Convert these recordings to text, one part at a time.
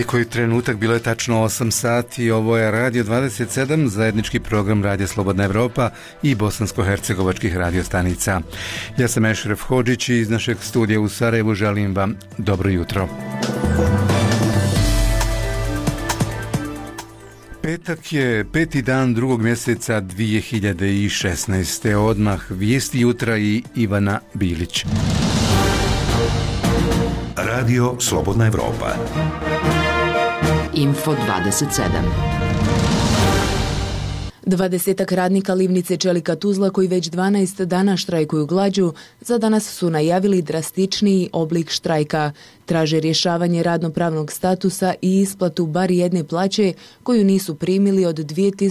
Koji trenutak, bilo je tačno 8 sati, ovo je Radio 27, zajednički program Radio Slobodna Evropa i bosansko-hercegovačkih radiostanica. Ja sam Ešref Hodžić i iz našeg studija u Sarajevu želim vam dobro jutro. Petak je 5. dan 2. mjeseca 2016. Odmah vijesti jutra i Ivana Bilić. Radio Slobodna Evropa. Info 27. 20 radnika livnice Čelika Tuzla koji već 12 dana štrajkuju glađu, za danas su najavili drastičniji oblik štrajka. Traže rješavanje radnopravnog statusa i isplatu bar jedne plaće koju nisu primili od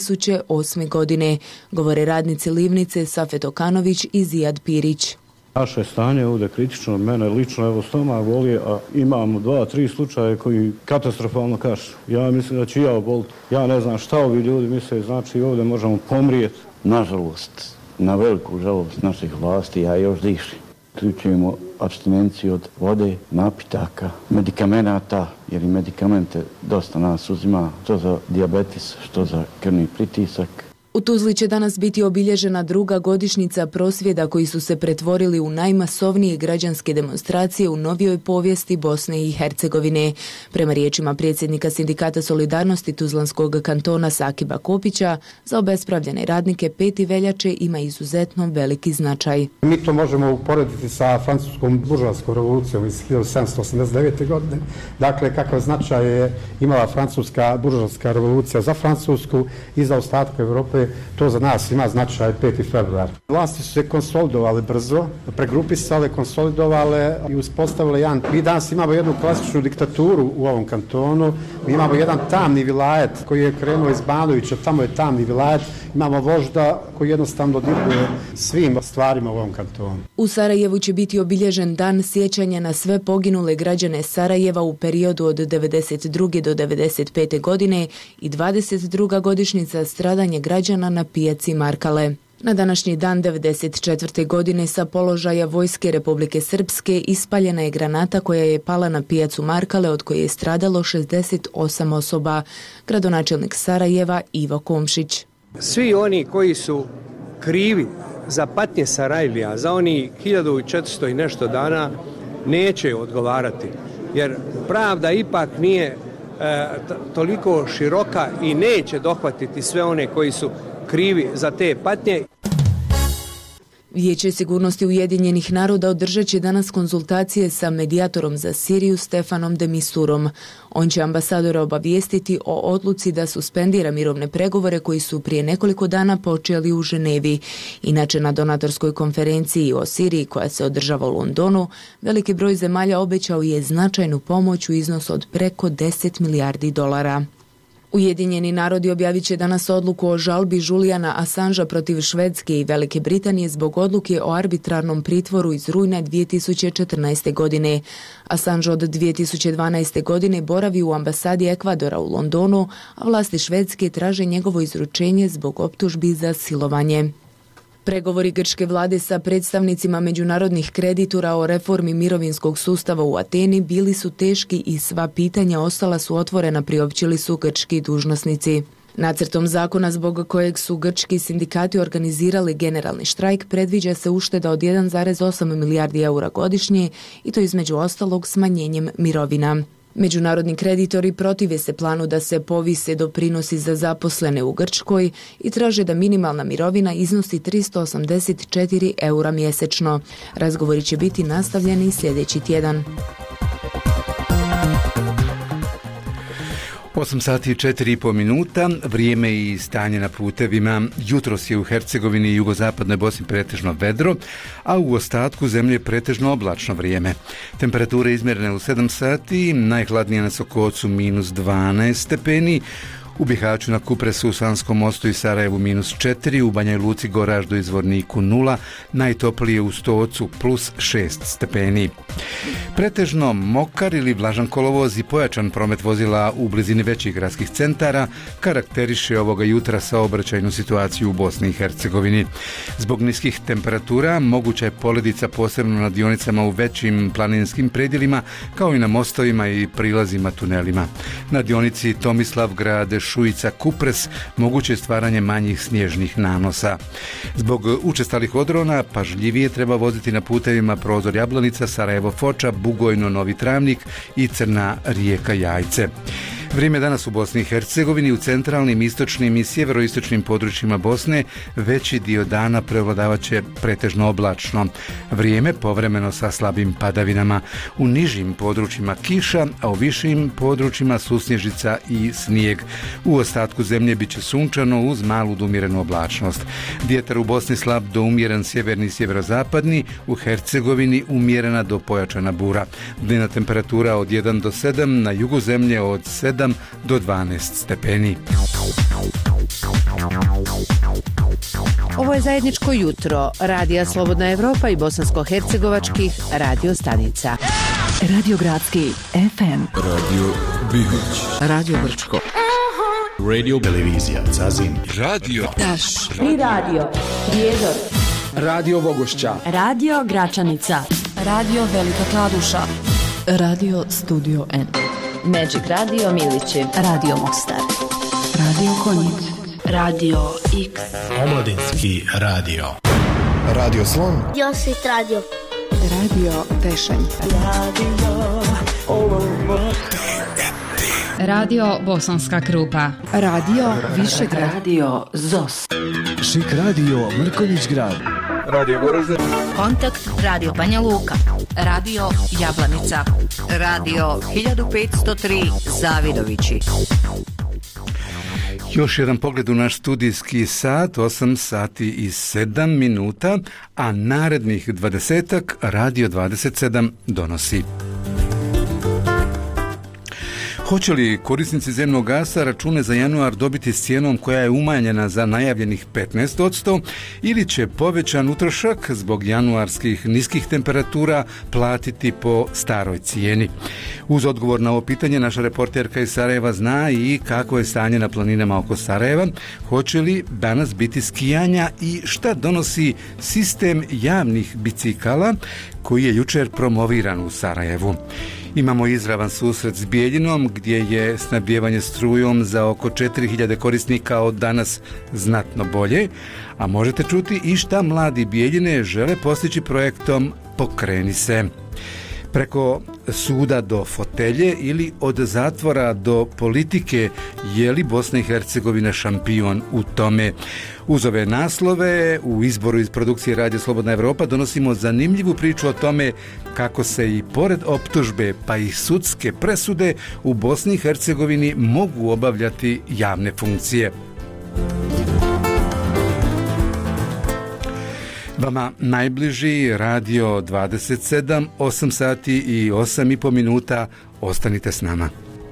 2008. godine, govore radnici livnice Safet Okanović i Zijad Pirić. Naše stanje je ovdje kritično, mene lično evo stomak boli, a imamo 2-3 slučaje koji katastrofalno kašu. Ja mislim da ću ja oboliti. Ja ne znam šta ovi ljudi misle, znači ovdje možemo pomrijeti. Nažalost, na veliku žalost naših vlasti, ja još dišim. Uključujemo apstinenciju od vode, napitaka, medikamenata, jer i medikamente dosta nas uzima, što za dijabetes, što za krvni pritisak. U Tuzli će danas biti obilježena druga godišnjica prosvjeda koji su se pretvorili u najmasovnije građanske demonstracije u novijoj povijesti Bosne i Hercegovine. Prema riječima predsjednika Sindikata solidarnosti Tuzlanskog kantona Sakiba Kopića, za obespravljene radnike 5. veljače ima izuzetno veliki značaj. Mi to možemo uporediti sa francuskom buržoaskom revolucijom iz 1789. godine. Dakle, kakav značaj je imala francuska buržoaska revolucija za Francusku i za ostatak Europe, to za nas ima značaj 5. februar. Vlasti su se konsolidovale brzo, pregrupisale, konsolidovale i uspostavile jedan... Mi danas imamo jednu klasičnu diktaturu u ovom kantonu, mi imamo jedan tamni vilajet koji je krenuo iz Banovića, tamo je tamni vilajet, imamo vožda koji jednostavno diruje svim stvarima u ovom kantonu. U Sarajevu će biti obilježen dan sjećanja na sve poginule građane Sarajeva u periodu od 92. do 95. godine i 22. godišnjica stradanja građana na pijaci Markale. Na današnji dan 94. godine sa položaja Vojske Republike Srpske ispaljena je granata koja je pala na pijacu Markale, od koje je stradalo 68 osoba. Gradonačelnik Sarajeva Ivo Komšić. Svi oni koji su krivi za patnje Sarajlija, za oni 1400 i nešto dana, neće odgovarati, jer pravda ipak nije toliko široka i neće dohvatiti sve one koji su krivi za te patnje. Vijeće sigurnosti Ujedinjenih naroda održat će danas konzultacije sa medijatorom za Siriju Stefanom de Misturom. On će ambasadora obavijestiti o odluci da suspendira mirovne pregovore koji su prije nekoliko dana počeli u Ženevi. Inače, na donatorskoj konferenciji o Siriji koja se održava u Londonu, veliki broj zemalja obećao je značajnu pomoć u iznosu od preko 10 milijardi dolara. Ujedinjeni narodi objavit će danas odluku o žalbi Juliana Assangea protiv Švedske i Velike Britanije zbog odluke o arbitrarnom pritvoru iz rujna 2014. godine. Assange od 2012. godine boravi u ambasadi Ekvadora u Londonu, a vlasti Švedske traže njegovo izručenje zbog optužbi za silovanje. Pregovori grčke vlade sa predstavnicima međunarodnih kreditora o reformi mirovinskog sustava u Ateni bili su teški i sva pitanja ostala su otvorena, priopćili su grčki dužnosnici. Nacrtom zakona zbog kojeg su grčki sindikati organizirali generalni štrajk predviđa se ušteda od 1,8 milijardi eura godišnje i to između ostalog smanjenjem mirovina. Međunarodni kreditori protive se planu da se povise doprinosi za zaposlene u Grčkoj i traže da minimalna mirovina iznosi 384 eura mjesečno. Razgovori će biti nastavljeni sljedeći tjedan. 8 sati i 4,5 minuta, vrijeme i stanje na putevima. Jutros je u Hercegovini i jugozapadnoj Bosni pretežno vedro, a u ostatku zemlje pretežno oblačno vrijeme. Temperature izmjerene u 7 sati, najhladnije na Sokocu -12 stepeni, U Bihaću na Kupresu, Sanskom mostu i Sarajevu -4, u Banja Luci, Goraždu i Zvorniku 0, najtoplije u Stocu +6 stepeni. Pretežno mokar ili vlažan kolovoz i pojačan promet vozila u blizini većih gradskih centara karakteriše ovoga jutra saobraćajnu situaciju u Bosni i Hercegovini. Zbog niskih temperatura moguća je poledica posebno na dionicama u većim planinskim predjelima kao i na mostovima i prilazima tunelima. Na dionici Tomislavgrad, Šujica, Kupres moguće je stvaranje manjih snježnih nanosa. Zbog učestalih odrona pažljivije treba voziti na putevima Prozor Jablanica, Sarajevo Foča, Bugojno Novi Travnik i Crna Rijeka Jajce. Vrijeme danas u Bosni i Hercegovini, u centralnim, istočnim i sjeveroistočnim područjima Bosne veći dio dana prevladavat će pretežno oblačno. Vrijeme povremeno sa slabim padavinama. U nižim područjima kiša, a u višim područjima susnježica i snijeg. U ostatku zemlje bit će sunčano uz malu do umjerenu oblačnost. Vjetar u Bosni slab do umjeren sjeverni i sjeverozapadni, u Hercegovini umjerena do pojačana bura. Dnevna temperatura od 1 do 7, na jugu zemlje od 7 do 12 stepeni. Ovo je zajedničko jutro Radija Slobodna Evropa i bosansko-hercegovačkih radio stanica. Radio Gradski FM, Radio Bihać, Radio Brčko, Radio Televizija Zazin, Radio Taš, Tri radio Prijedor, Radio Vogošća, Radio Gračanica, Radio Velika Kladuša, Radio Studio N, Magic Radio Milići, Radio Mostar, Radio Konjic, Radio X, Omladinski radio, Radio Slon, Josit Radio, Radio Tešanj, Radio Bosanska Krupa, Radio Višegrad, Radio ZOS, Šik Radio Mrkonjić Grad, Radio Goražde, Kontakt Radio Banja Luka, Radio Jablanica, Radio 1503 Zavidovići. Još jedan pogled u naš studijski sat, 8 sati i 7 minuta, a narednih 20-ak Radio 27 donosi. Hoće li korisnici zemnog gasa račune za januar dobiti s cijenom koja je umanjena za najavljenih 15% ili će povećan utrošak zbog januarskih niskih temperatura platiti po staroj cijeni? Uz odgovor na ovo pitanje naša reporterka iz Sarajeva zna i kako je stanje na planinama oko Sarajeva, hoće li danas biti skijanja i šta donosi sistem javnih bicikala koji je jučer promoviran u Sarajevu. Imamo izravan susret s Bijeljinom gdje je snabdijevanje strujom za oko 4000 korisnika od danas znatno bolje, a možete čuti i šta mladi Bijeljine žele postići projektom Pokreni se. Preko suda do fotelje ili od zatvora do politike, je li Bosna i Hercegovina šampion u tome? Uz ove naslove u izboru iz produkcije Radio Slobodna Evropa donosimo zanimljivu priču o tome kako se i pored optužbe pa i sudske presude u Bosni i Hercegovini mogu obavljati javne funkcije. Vama najbliži Radio 27, 8 sati i 8,5 minuta. Ostanite s nama.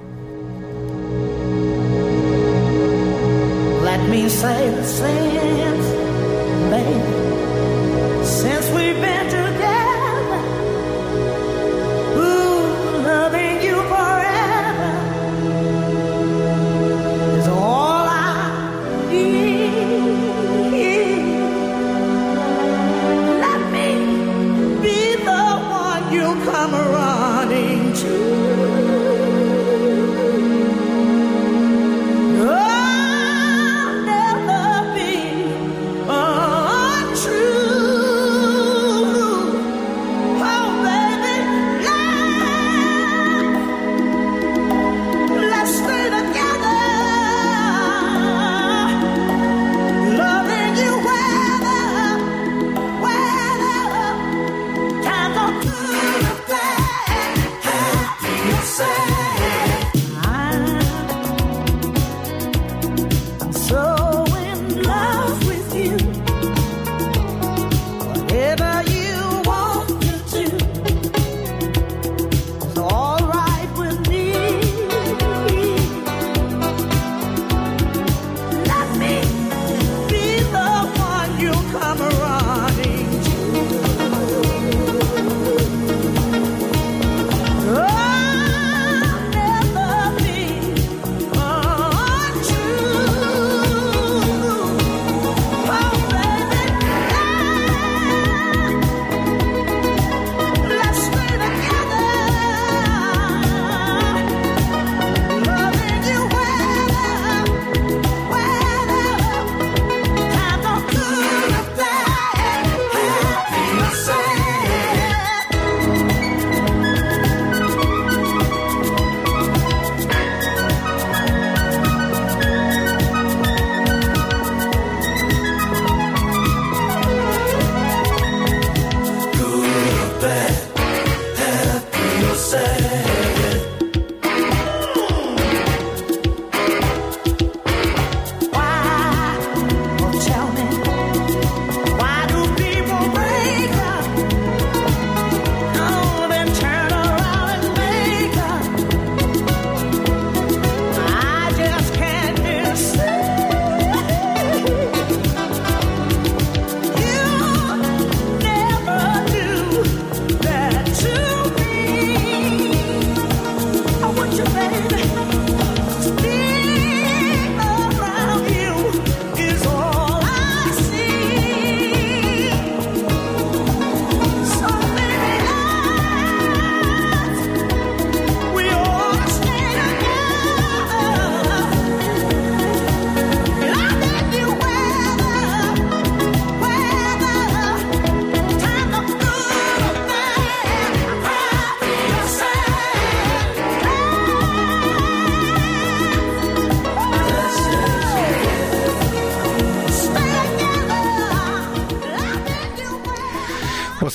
Let me say the same, baby, since we've been together, ooh, loving you forever is all I need. Let me be the one you come running to. I'll never be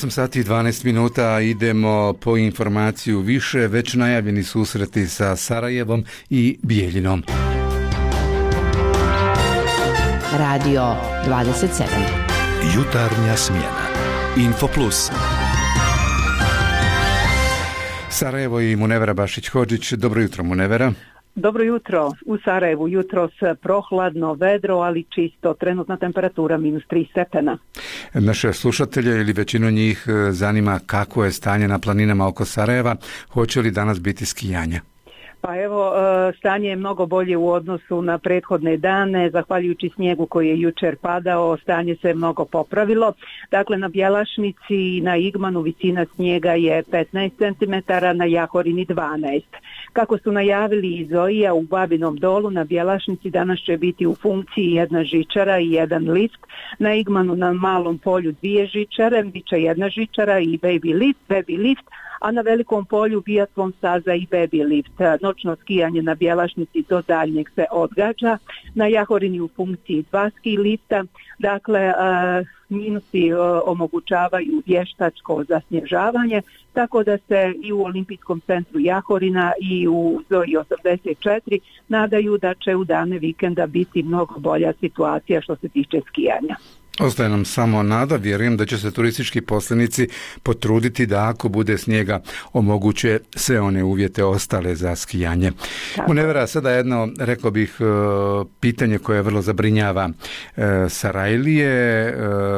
8 sati i 12 minuta idemo po informaciju više, već najavljeni susreti sa Sarajevom i Bijeljinom. Radio 27. Jutarnja smjena. Info Plus. Sarajevo i Munevera Bašić-Hodžić. Dobro jutro, Munevera. Dobro jutro. U Sarajevu jutros prohladno, vedro, ali čisto. Trenutna temperatura -3 stepena. Naše slušatelje ili većinu njih zanima kako je stanje na planinama oko Sarajeva. Hoće li danas biti skijanja? Pa evo, stanje je mnogo bolje u odnosu na prethodne dane, zahvaljujući snijegu koji je jučer padao, stanje se mnogo popravilo. Dakle, na Bjelašnici i na Igmanu visina snijega je 15 cm, na Jahorini 12. Kako su najavili iz OI-a u Babinom Dolu, na Bjelašnici danas će biti u funkciji jedna žičara i jedan lift. Na Igmanu na Malom polju 2 žičare, bit će jedna žičara i baby lift, a na Velikom polju biatlon staza i baby lift. Noćno skijanje na Bjelašnici do daljnjeg se odgađa. Na Jahorini u funkciji 2 ski lifta. Dakle, minusi omogućavaju vještačko zasnježavanje, tako da se i u Olimpijskom centru Jahorina i u Zoji 84 nadaju da će u dane vikenda biti mnogo bolja situacija što se tiče skijanja. Ostaje nam samo nada, vjerujem da će se turistički posljednici potruditi da ako bude snijega omoguće sve one uvjete ostale za skijanje. Munevera, sada jedno, rekao bih, pitanje koje vrlo zabrinjava Sarajlije,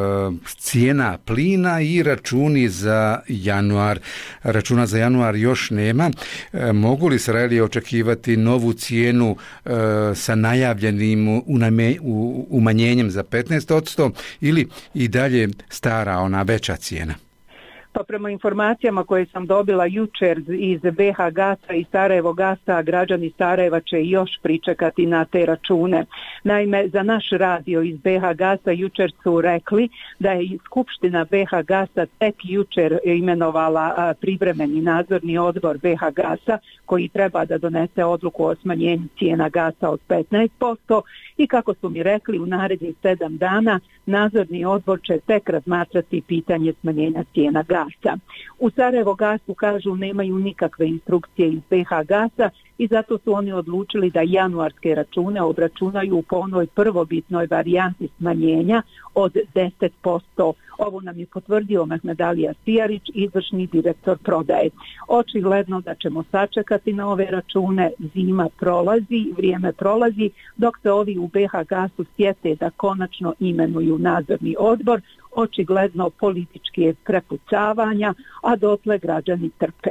cijena plina i računi za januar. Računa za januar još nema. Mogu li Sarajlije očekivati novu cijenu sa najavljenim umanjenjem za 15%? Ili i dalje stara, ona veća cijena? Pa prema informacijama koje sam dobila jučer iz BH Gasa i Sarajevo Gasa, građani Sarajeva će još pričekati na te račune. Naime, za naš radio iz BH Gasa jučer su rekli da je Skupština BH Gasa tek jučer imenovala privremeni nadzorni odbor BH Gasa koji treba da donese odluku o smanjenju cijena gasa od 15% i kako su mi rekli u narednih 7 dana nadzorni odbor će tek razmatrati pitanje smanjenja cijena gasa. U Sarajevo Gasu kažu nemaju nikakve instrukcije iz BH Gasa i zato su oni odlučili da januarske račune obračunaju po onoj prvobitnoj varijanti smanjenja od 10%. Ovo nam je potvrdio Mehmedalija Sijarić, izvršni direktor prodaje. Očigledno da ćemo sačekati na ove račune, zima prolazi, vrijeme prolazi, dok se ovi u BH Gasu sjete da konačno imenuju nadzorni odbor, očigledno političke prepucavanja, a dotle građani trpe.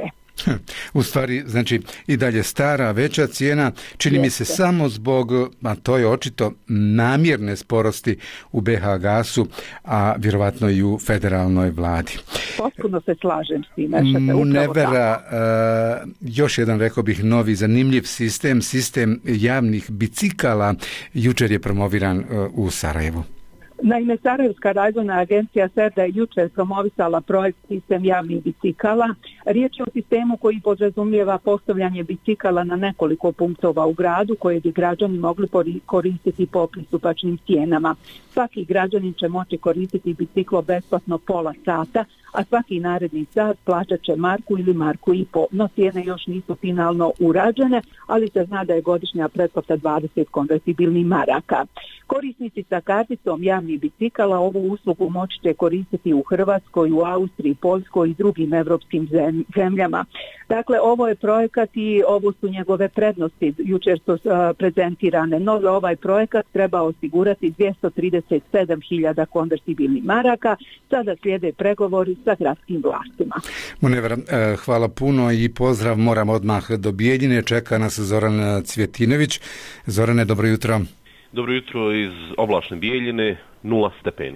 U stvari, znači, i dalje stara, veća cijena, čini mi se samo zbog, a to je očito, namjerne sporosti u BH Gasu, a vjerovatno i u federalnoj vladi. Potpuno se slažem s tim. Munevera, još jedan, rekao bih, novi zanimljiv sistem javnih bicikala, jučer je promoviran u Sarajevu. Naime, Sarajevska razvojna agencija SERDA je jučer promovisala projekt sistem javnih bicikala. Riječ je o sistemu koji podrazumijeva postavljanje bicikala na nekoliko punktova u gradu koje bi građani mogli koristiti po pristupačnim cijenama. Svaki građanin će moći koristiti biciklo besplatno pola sata, a svaki naredni sat plaćat će marku ili marku i po. No cijene još nisu finalno urađene, ali se zna da je godišnja pretplata 20 konvertibilnih maraka. Korisnici sa karticom javnih bicikala ovu uslugu moći će koristiti u Hrvatskoj, u Austriji, Poljskoj i drugim evropskim zemljama. Dakle, ovo je projekat i ovo su njegove prednosti. Jučer su prezentirane. No, za ovaj projekat treba osigurati 237.000 konvertibilnih maraka. Sada slijede pregovori sa gradskim vlastima. Munevera, hvala puno i pozdrav. Moram odmah do Bijeljine. Čeka nas Zoran Cvjetinović. Zorane, dobro jutro. Dobro jutro iz oblačne Bijeljine, 0 stepeni.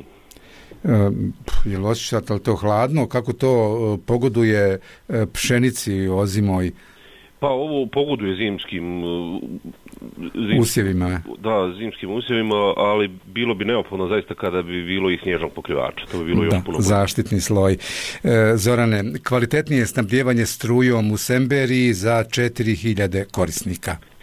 Je li osjećate li to hladno? Kako to pogoduje pšenici ozimoj? Pa ovo pogoduje zimskim usjevima. Da, zimskim usjevima, ali bilo bi neophodno zaista kada bi bilo i snježnog pokrivača. To bi bilo još puno bolje. Zaštitni sloj. Zorane, kvalitetnije snabdijevanje strujom u Semberiji za 4.000 korisnika.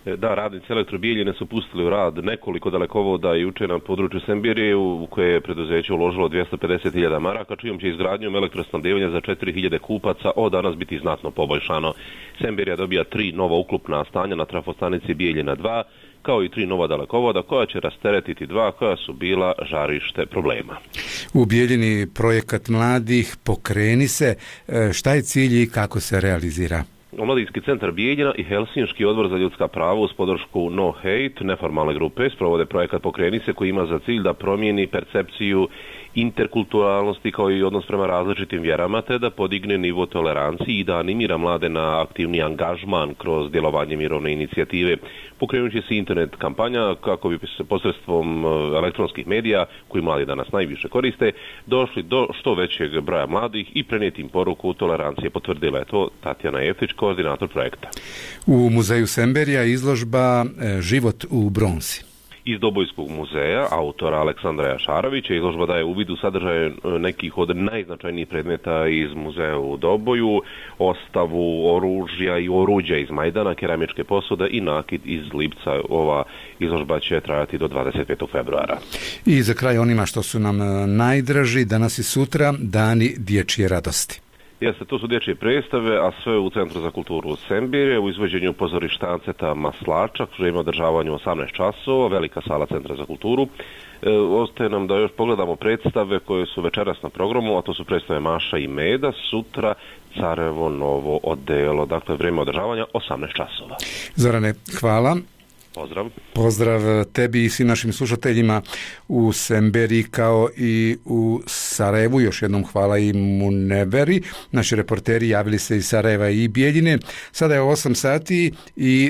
Da, radnici Elektro Bijeljine su pustili u rad nekoliko dalekovoda juče na području Semberije u koje je preduzeće uložilo 250.000 maraka, čijom će izgradnjom elektrosnabdevanja za 4.000 kupaca od danas biti znatno poboljšano. Semberija dobija 3 nova uklopna stanja na trafostanici Bijeljina 2, kao i 3 nova dalekovoda koja će rasteretiti 2 koja su bila žarište problema. U Bijeljini projekat mladih Pokreni se. Šta je cilj i kako se realizira? Omladinski centar Bijeljina i Helsinški odbor za ljudska prava uz podršku No Hate neformalne grupe sprovode projekat Pokreni se koji ima za cilj da promijeni percepciju interkulturalnosti kao i odnos prema različitim vjerama te da podigne nivo toleranciji i da animira mlade na aktivni angažman kroz djelovanje mirovne inicijative. Pokrenut će se internet kampanja kako bi se posredstvom elektronskih medija, koji mladi danas najviše koriste, došli do što većeg broja mladih i prenijeti im poruku tolerancije. Potvrdila je to Tatjana Jeftić, koordinator projekta. U muzeju Semberija izložba Život u bronzi. Iz Dobojskog muzeja, autora Aleksandra Jašarovića, izložba daje uvid u sadržaje nekih od najznačajnijih predmeta iz muzeja u Doboju, ostavu oružja i oruđa iz Majdana, keramičke posude i nakit iz Lipca. Ova izložba će trajati do 25. februara. I za kraj onima što su nam najdraži, danas i sutra, dani dječje radosti. Jeste, to su dječje predstave, a sve u Centru za kulturu Sembire, u izvođenju pozorišta Anceta Maslača, koje ima održavanju 18 časova, velika sala Centra za kulturu. Ostaje nam da još pogledamo predstave koje su večeras na programu, a to su predstave Maša i Meda, sutra Carevo novo odelo, dakle vrijeme održavanja 18 časova. Zorane, hvala. Pozdrav. Pozdrav tebi i svim našim slušateljima u Semberi kao i u Sarajevu. Još jednom hvala i Muneveri. Naši reporteri javili se iz Sarajeva i Bijeljine. Sada je 8 sati i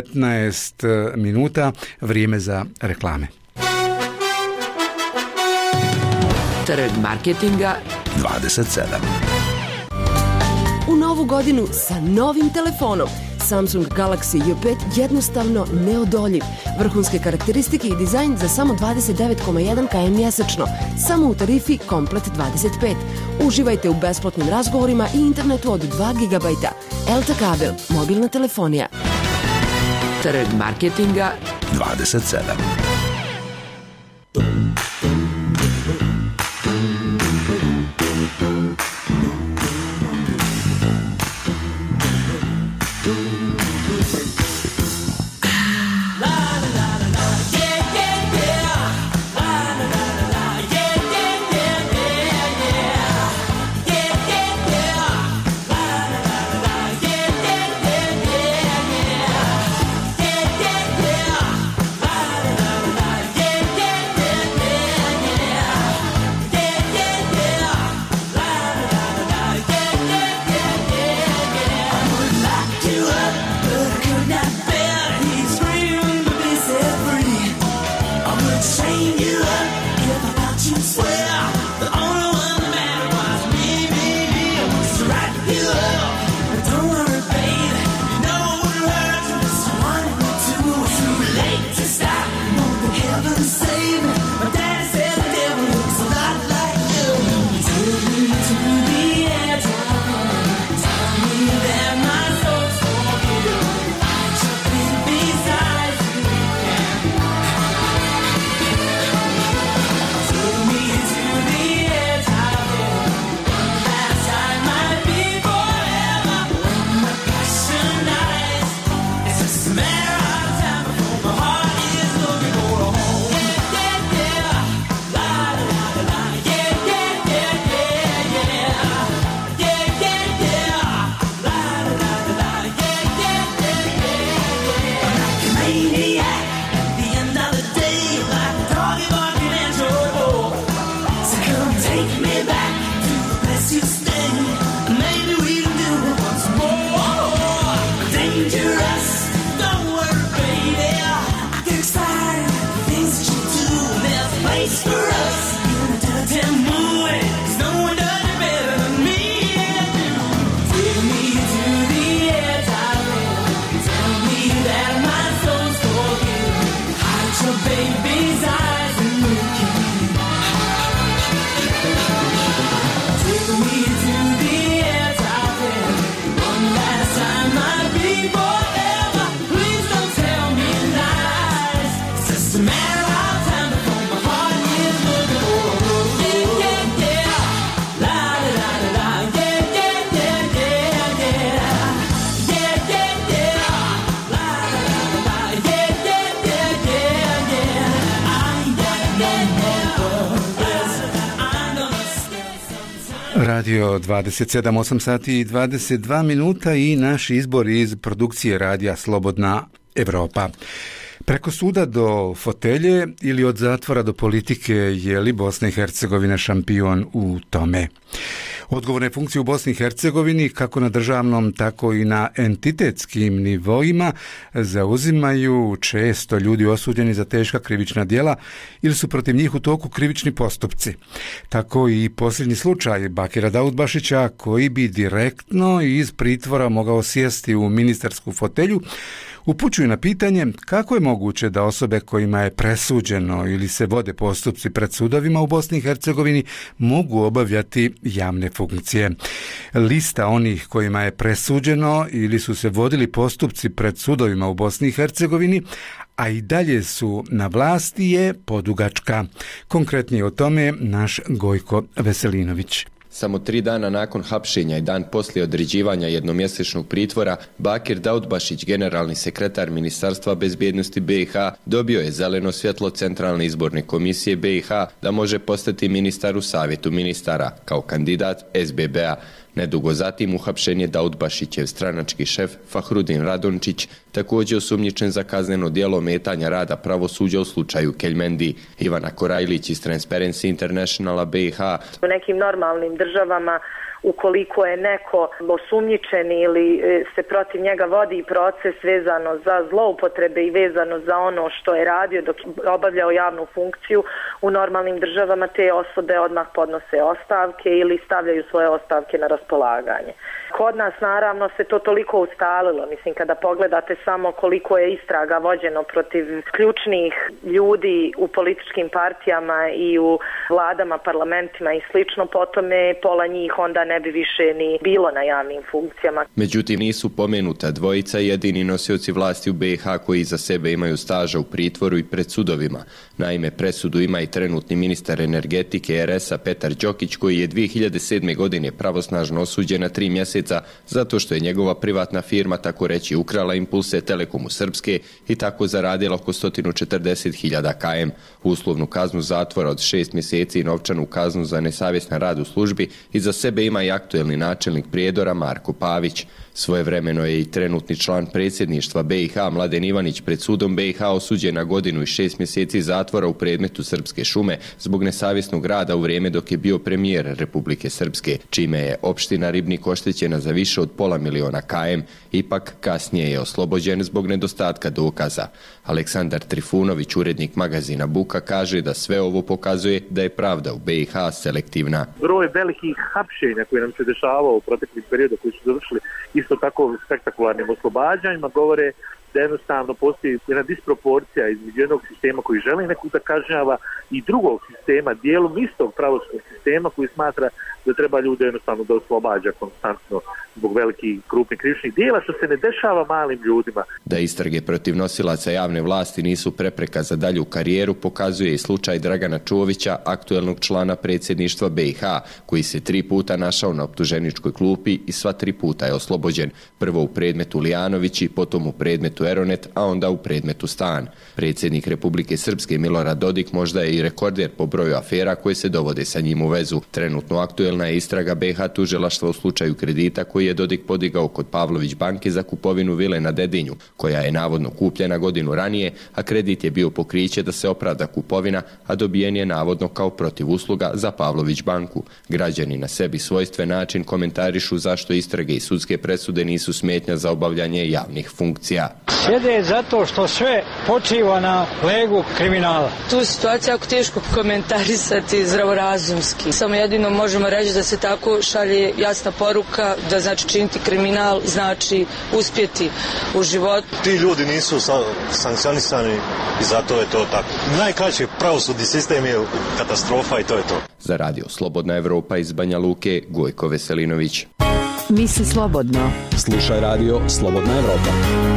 19 minuta. Vrijeme za reklame. Trg marketinga 27. U novu godinu sa novim telefonom. Samsung Galaxy J5 jednostavno neodoljiv. Vrhunske karakteristike i dizajn za samo 29,1 km mjesečno. Samo u tarifi Komplet 25. Uživajte u besplatnim razgovorima i internetu od 2 GB. Elta kabel, mobilna telefonija. Trg marketinga 27. Tell Radio 27, 8 sati i 22 minuta i naš izbor iz produkcije radija Slobodna Evropa. Preko suda do fotelje ili od zatvora do politike, je li Bosna i Hercegovina šampion u tome? Odgovorne funkcije u Bosni i Hercegovini, kako na državnom, tako i na entitetskim nivoima, zauzimaju često ljudi osuđeni za teška krivična djela ili su protiv njih u toku krivični postupci. Tako i posljednji slučaj Bakira Daudbašića, koji bi direktno iz pritvora mogao sjesti u ministarsku fotelju, upućuju na pitanje kako je moguće da osobe kojima je presuđeno ili se vode postupci pred sudovima u Bosni i Hercegovini mogu obavljati javne funkcije. Lista onih kojima je presuđeno ili su se vodili postupci pred sudovima u Bosni i Hercegovini, a i dalje su na vlasti, je podugačka. Konkretnije o tome naš Gojko Veselinović. Samo 3 dana nakon hapšenja i dan poslije određivanja jednomjesečnog pritvora, Bakir Daudbašić, generalni sekretar Ministarstva bezbjednosti BiH, dobio je zeleno svjetlo Centralne izborne komisije BiH da može postati ministar u Savjetu ministara kao kandidat SBB-a. Nedugo zatim uhapšen je Daudbašićev stranački šef Fahrudin Radončić, također osumnjičen za kazneno djelo ometanja rada pravosuđa u slučaju Keljmendi. Ivana Korajlić iz Transparency Internationala BiH. U nekim normalnim državama, ukoliko je neko osumnjičen ili se protiv njega vodi proces vezano za zloupotrebe i vezano za ono što je radio dok je obavljao javnu funkciju, u normalnim državama te osobe odmah podnose ostavke ili stavljaju svoje ostavke na raspolaganje. Kod nas naravno se to toliko ustalilo, mislim kada pogledate samo koliko je istraga vođeno protiv ključnih ljudi u političkim partijama i u vladama, parlamentima i slično, potom je pola njih onda ne bi više ni bilo na javnim funkcijama. Međutim, nisu pomenuta dvojica jedini nosioci vlasti u BiH koji za sebe imaju staža u pritvoru i pred sudovima. Naime, presudu ima i trenutni ministar energetike RS-a Petar Đokić, koji je 2007. godine pravosnažno osuđen na 3 mjeseca zato što je njegova privatna firma, tako reći, ukrala impulse Telekomu Srpske i tako zaradila oko 140.000 km. Uslovnu kaznu zatvora od 6 mjeseci i novčanu kaznu za nesavjestan rad u službi i za sebe ima i aktuelni načelnik Prijedora Marko Pavić. Svojevremeno je i trenutni član predsjedništva BiH Mladen Ivanić pred sudom BiH osuđen na 1 godinu i 6 mjeseci zatvora u predmetu Srpske šume zbog nesavjesnog rada u vrijeme dok je bio premijer Republike Srpske, čime je opština Ribnik oštećena za više od $500.000 km. Ipak kasnije je oslobođen zbog nedostatka dokaza. Aleksandar Trifunović, urednik magazina Buka, kaže da sve ovo pokazuje da je pravda u BiH selektivna. Broj velikih hapšenja koji nam se dešavao u proteklih perioda koji su završili isto tako spektakularnim oslobađanjima govore da jednostavno postoji jedna disproporcija između jednog sistema koji želi nekog da kažnjava i drugog sistema, dijelom istog pravosudnog sistema koji smatra da treba ljude jednostavno da oslobađa konstantno zbog velikih krupnih krivičnih djela, što se ne dešava malim ljudima. Da istrage protiv nosilaca javne vlasti nisu prepreka za dalju karijeru pokazuje i slučaj Dragana Čovića, aktuelnog člana predsjedništva BiH, koji se 3 puta našao na optuženičkoj klupi i sva 3 puta je oslobođen. Prvo u predmetu Lijanovići, potom u predmetu Eronet, a onda u predmetu Stan. Predsjednik Republike Srpske Milorad Dodik možda je i rekorder po broju afera koje se dovode sa njim u vezu. Trenutno aktuelna je istraga BiH tužilaštva u slučaju kredita koji je Dodik podigao kod Pavlović banke za kupovinu vile na Dedinju, koja je navodno kupljena godinu ranije, a kredit je bio pokriće da se opravda kupovina, a dobijen je navodno kao protivusluga za Pavlović banku. Građani na sebi svojstven način komentarišu zašto istrage i sudske presude nisu smetnja za obavljanje javnih funkcija. Sjede zato što sve počiva na legu kriminala. Tu je situacija jako teško komentarisati zdravorazumski. Samo jedino možemo reći da se tako šalje jasna poruka da znači činiti kriminal znači uspjeti u životu. Ti ljudi nisu sankcionisani i zato je to tako. Najkraći pravosudni sistem je katastrofa i to je to. Za radio Slobodna Evropa iz Banja Luke, Gojko Veselinović. Misli slobodno. Slušaj radio Slobodna Evropa.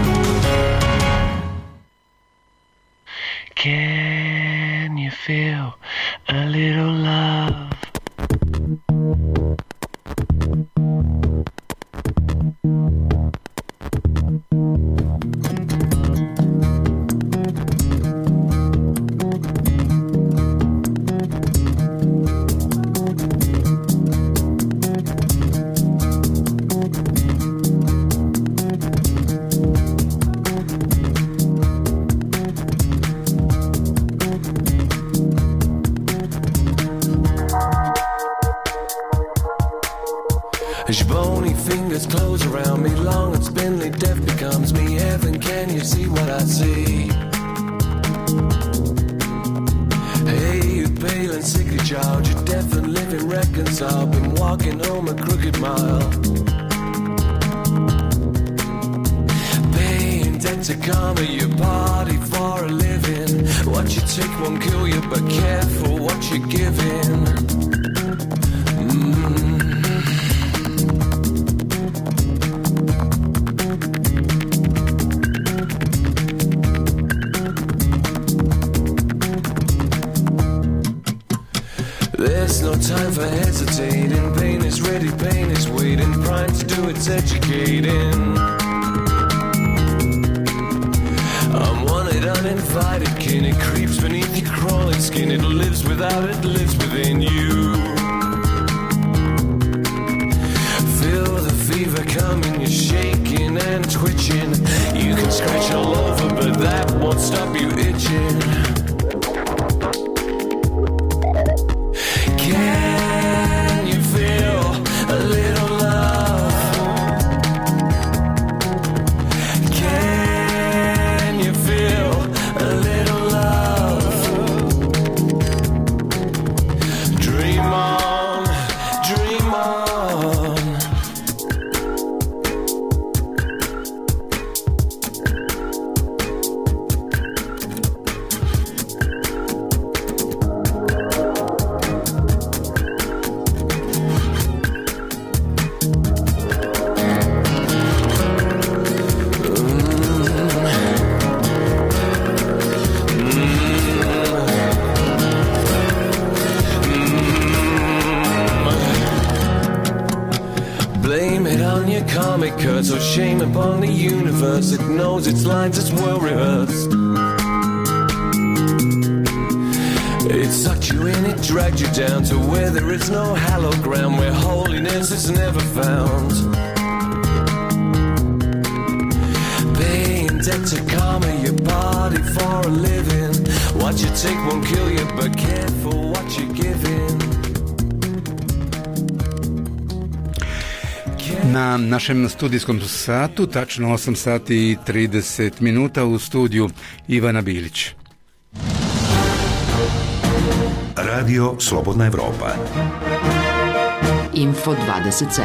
Can you feel a little love? child, you're deaf and living reconciled. Been walking home a crooked mile. Paying debt to karma, you party for a living. What you take won't kill you, but careful what you're giving. There's no time for hesitating. Pain is ready, pain is waiting. Prime to do its educating. I'm wanted, uninvited kin. It creeps beneath your crawling skin. It lives without, it lives within you. Feel the fever coming, you're shaking and twitching. You can scratch all over, but that won't stop you itching. Can you feel a little love? Can you feel a little love? Dream on, dream on. Blame it on your comic cuts or shame upon the universe. It knows its lines, it's well rehearsed. It sucked you in, it dragged you down to where there is no hallowed ground, where holiness is never found. Paying debt to karma, you party for a living. What you take won't kill you, but careful what you're giving. Na našem studijskom satu, tačno 8 sati i 30 minuta u studiju Ivana Bilić. Radio Slobodna Evropa. Info 27.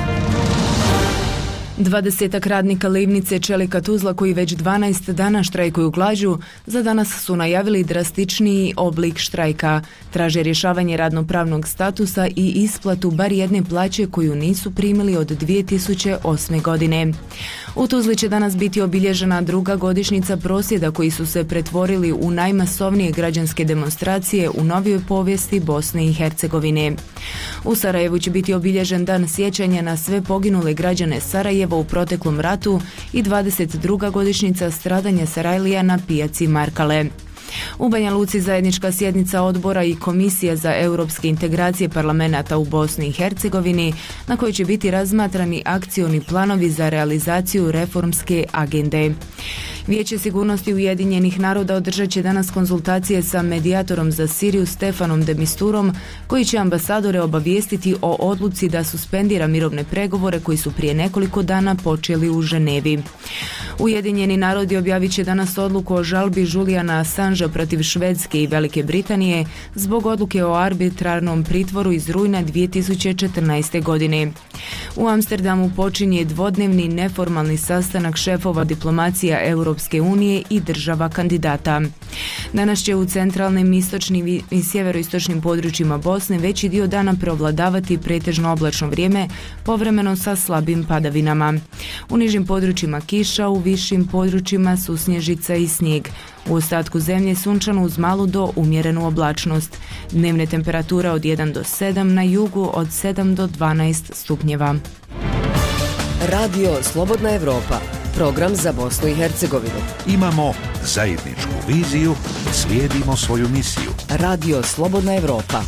20 radnika Livnice, Čelika, Tuzla koji već 12 dana štrajkuju glađu, za danas su najavili drastičniji oblik štrajka. Traže rješavanje radnopravnog statusa i isplatu bar jedne plaće koju nisu primili od 2008. godine. U Tuzli će danas biti obilježena druga godišnjica prosvjeda koji su se pretvorili u najmasovnije građanske demonstracije u novijoj povijesti Bosne i Hercegovine. U Sarajevu će biti obilježen dan sjećanja na sve poginule građane Sarajeva u proteklom ratu i 22. godišnjica stradanja Sarajlija na pijaci Markale. U Banja Luci zajednička sjednica odbora i Komisija za europske integracije parlamenata u Bosni i Hercegovini, na kojoj će biti razmatrani akcioni planovi za realizaciju reformske agende. Vijeće sigurnosti Ujedinjenih naroda održat će danas konzultacije sa medijatorom za Siriju Stefanom de Misturom, koji će ambasadore obavijestiti o odluci da suspendira mirovne pregovore koji su prije nekoliko dana počeli u Ženevi. Ujedinjeni narodi objavit će danas odluku o žalbi Julijana Assangea protiv Švedske i Velike Britanije zbog odluke o arbitrarnom pritvoru iz rujna 2014. godine. U Amsterdamu počinje dvodnevni neformalni sastanak šefova diplomacija Europske unije i država kandidata. Danas će u centralnim, istočnim i sjeveroistočnim područjima Bosne veći dio dana preovladavati pretežno oblačno vrijeme, povremeno sa slabim padavinama. U nižim područjima kiša, u višim područjima susnježica i snijeg. U ostatku zemlje sunčano uz malu do umjerenu oblačnost. Dnevne temperature od 1 do 7, na jugu od 7 do 12 stupnjeva. Radio Slobodna Evropa, program za Bosnu i Hercegovinu. Imamo zajedničku viziju, slijedimo svoju misiju. Radio Slobodna Evropa.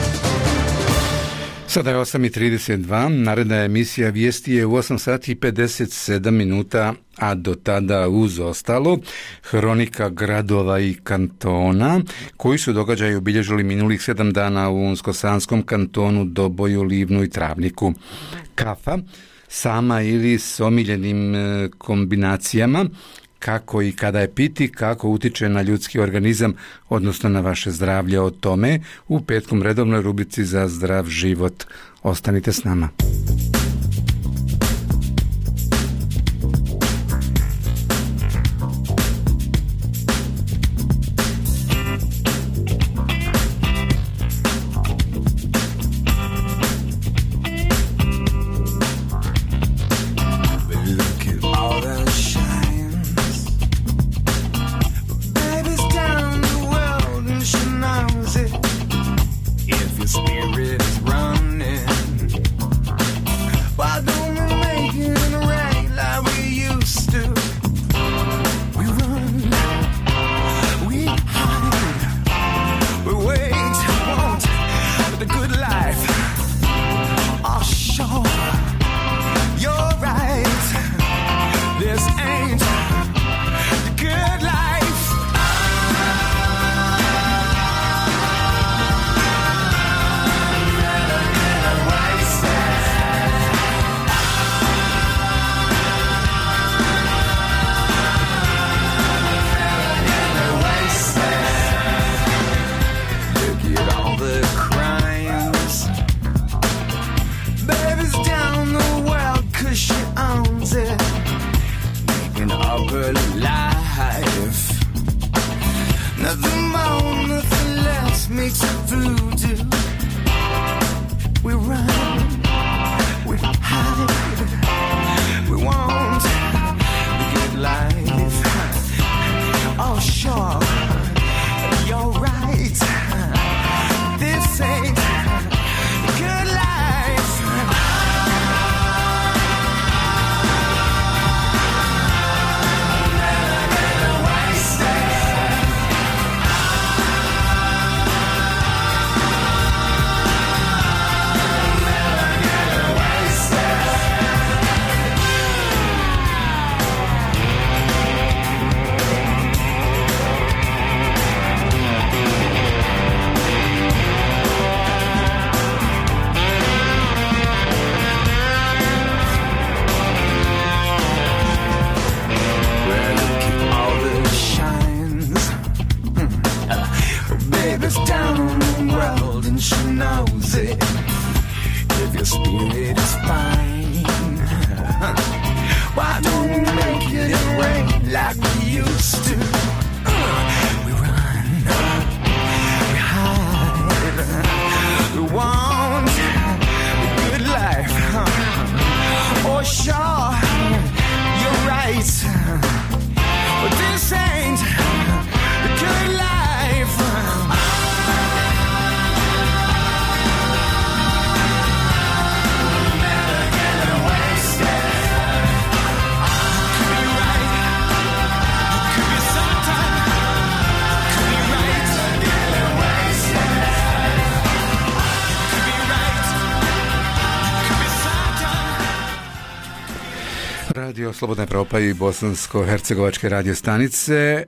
Sada je 8:32, naredna emisija vijesti je u 8 sati i 57 minuta, a do tada uz ostalo hronika gradova i kantona koji su događaji obilježili minulih 7 dana u Unsko-Sanskom kantonu, Doboju, Livnu i Travniku. Kafa, sama ili s omiljenim kombinacijama, kako i kada je piti, kako utiče na ljudski organizam, odnosno na vaše zdravlje. O tome u petkom redovnoj rubrici za zdrav život. Ostanite s nama. Radio Slobodna Evropa i bosansko-hercegovačke radio stanice,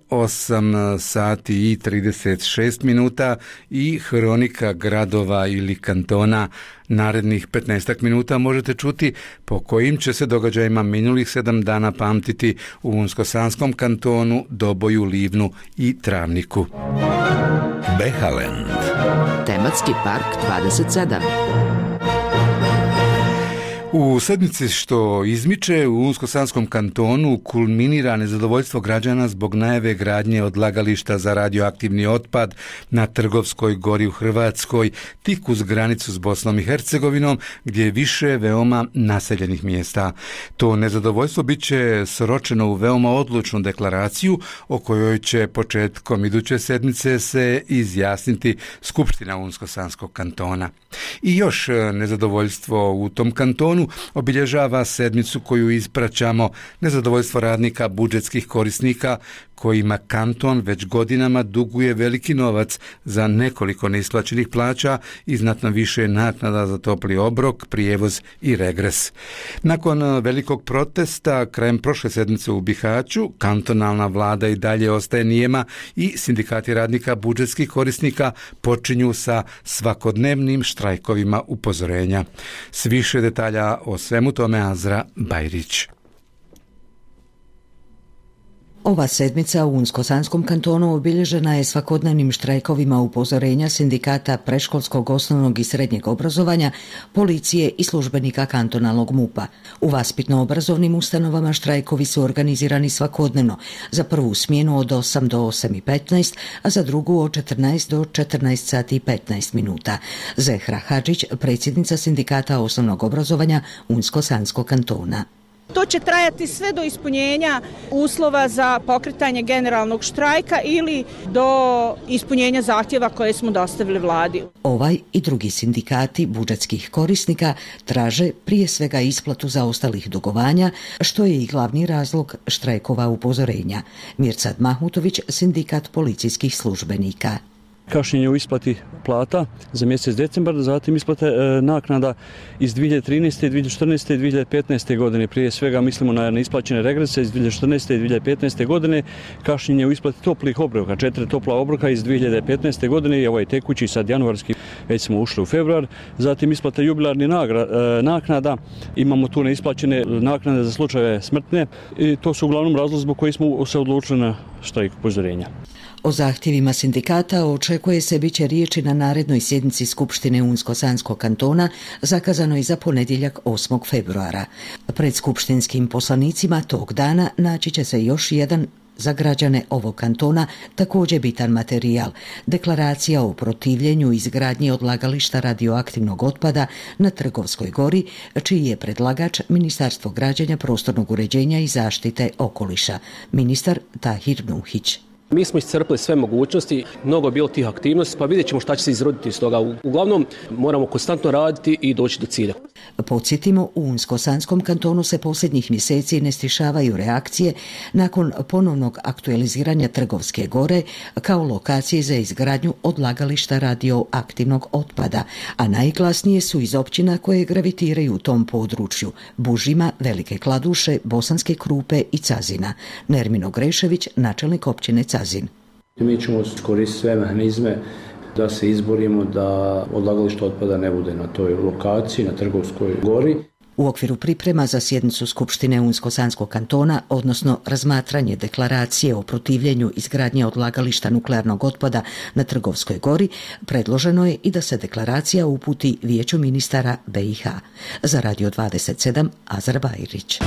8 sati i 36 minuta i hronika gradova ili kantona. Narednih 15 minuta možete čuti po kojim će se događajima minulih 7 dana pamtiti u Unsko-Sanskom kantonu, Doboju, Livnu i Travniku. Behaland. Tematski park 27. U sedmici što izmiče u Unsko-Sanskom kantonu kulminira nezadovoljstvo građana zbog najave gradnje odlagališta za radioaktivni otpad na Trgovskoj gori u Hrvatskoj, tik uz granicu s Bosnom i Hercegovinom, gdje je više veoma naseljenih mjesta. To nezadovoljstvo bit će sročeno u veoma odlučnu deklaraciju o kojoj će početkom iduće sedmice se izjasniti Skupština Unsko-Sanskog kantona. I još nezadovoljstvo u tom kantonu obilježava sedmicu koju ispraćamo, nezadovoljstvo radnika budžetskih korisnika kojima kanton već godinama duguje veliki novac za nekoliko neisplaćenih plaća i znatno više naknada za topli obrok, prijevoz i regres. Nakon velikog protesta krajem prošle sedmice u Bihaću, kantonalna vlada i dalje ostaje nijema i sindikati radnika budžetskih korisnika počinju sa svakodnevnim štrajkovima upozorenja. S više detalja o svemu tome Azra Bajrić. Ova sedmica u Unsko-Sanskom kantonu obilježena je svakodnevnim štrajkovima upozorenja sindikata predškolskog, osnovnog i srednjeg obrazovanja, policije i službenika kantonalnog MUP-a. U vaspitno-obrazovnim ustanovama štrajkovi su organizirani svakodnevno, za prvu smjenu od 8 do 8:15, a za drugu od 14 do 14 sati i 15 minuta. Zehra Hadžić, predsjednica sindikata osnovnog obrazovanja Unsko-Sanskog kantona. To će trajati sve do ispunjenja uslova za pokretanje generalnog štrajka ili do ispunjenja zahtjeva koje smo dostavili vladi. Ovaj i drugi sindikati budžetskih korisnika traže prije svega isplatu zaostalih dugovanja, što je i glavni razlog štrajkova upozorenja. Mirsad Mahmutović, sindikat policijskih službenika. Kašnjenje u isplati plata za mjesec decembar, zatim isplate naknada iz 2013. 2014. i 2015. godine. Prije svega mislimo na neisplaćene regrese iz 2014. i 2015. godine, kašnjenje u isplati toplih obroka, 4 topla obroka iz 2015. godine i ovaj tekući sad januarski, već smo ušli u februar, zatim isplata jubilarnih naknada, imamo tu neisplaćene naknade za slučaje smrtne i to su uglavnom razlozi zbog koji smo se odlučili na štrajk upozorenja. O zahtjevima sindikata očekuje se biće riječi na narednoj sjednici Skupštine Unsko-Sanskog kantona, zakazanoj za ponedjeljak 8. februara. Pred skupštinskim poslanicima tog dana naći će se još jedan za građane ovog kantona također bitan materijal, deklaracija o protivljenju izgradnji odlagališta radioaktivnog otpada na Trgovskoj gori, čiji je predlagač Ministarstvo građenja, prostornog uređenja i zaštite okoliša, ministar Tahir Nuhić. Mi smo iscrpili sve mogućnosti, mnogo je bilo tih aktivnosti, pa vidjet ćemo šta će se izroditi iz toga. Uglavnom, moramo konstantno raditi i doći do cilja. Podsjetimo, u Unsko-Sanskom kantonu se posljednjih mjeseci ne stišavaju reakcije nakon ponovnog aktualiziranja Trgovske gore kao lokacije za izgradnju odlagališta radioaktivnog otpada, a najglasnije su iz općina koje gravitiraju u tom području: Bužima, Velike Kladuše, Bosanske Krupe i Cazina. Nermino Grešević, načelnik općine Cazin. Mi ćemo koristiti sve mehanizme da se izborimo da odlagalište otpada ne bude na toj lokaciji, na Trgovskoj gori. U okviru priprema za sjednicu Skupštine Unsko-Sanskog kantona, odnosno razmatranje deklaracije o protivljenju izgradnje odlagališta nuklearnog otpada na Trgovskoj gori, predloženo je i da se deklaracija uputi Vijeću ministara BiH. Za Radio 27, Azar Bajrić.